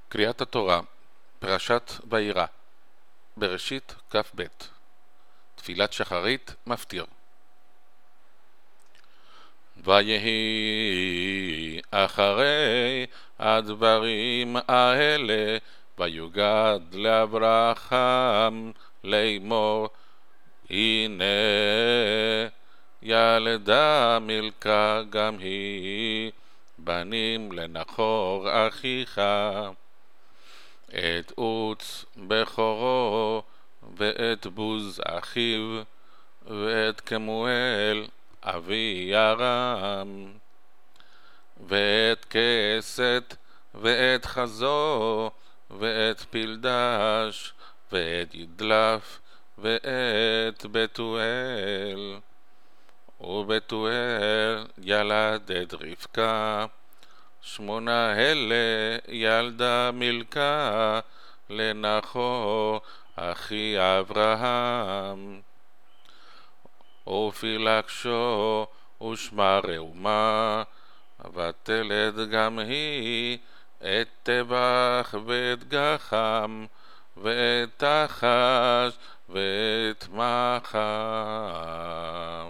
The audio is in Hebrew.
קריאת התורה, פרשת וירא, בראשית כ"ב. תפילת שחרית, מפטיר. ויהי אחרי הדברים האלה, ויוגד לאברהם לאמור, הנה ילדה מילכה גם היא בנים לנחור אחיך, את עוץ בכורו ואת בוז אחיו ואת כמואל אבי ירם ואת כסת ואת חזו ואת פלדש ואת ידלף ואת בתואל, ובתואל ילד את רבקה. 8 אלה ילדה מילכה לנחור אחי אברהם, ופילגשו ושמה ראומה, ותלד גם היא את טבח ואת גחם ואת תחש ואת מחם.